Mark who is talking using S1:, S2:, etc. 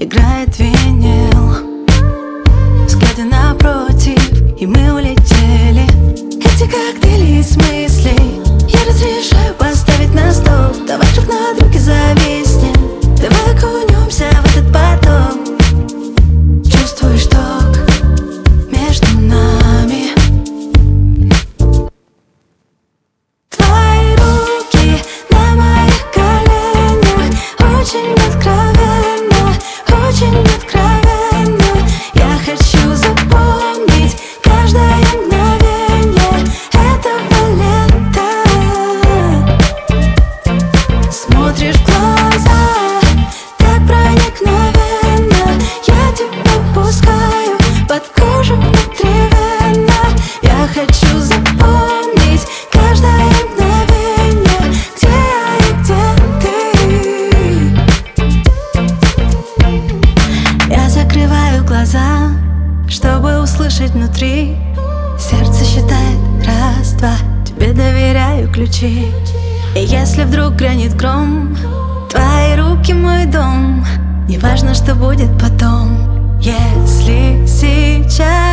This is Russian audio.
S1: играет винил. Взгляды напротив, и мы улетели. Эти коктейли из мыслей я разрешаю поставить на стол. Давай друг на друге зависнем, давай окунемся в этот поток. Чувствуешь ток между нами. Твои руки на моих коленях, очень откровенно, очень откровенно. Я хочу запомнить каждое мгновение этого лета. Смотришь в глаза так проникновенно, я тебя пускаю под кожу внутривенно. Я хочу запомнить каждое мгновение, где я и где ты. Я закрываю глаза, чтобы услышать внутри. Сердце считает раз, два, тебе доверяю ключи. И если вдруг грянет гром, твои руки мой дом. Не важно, что будет потом, если сейчас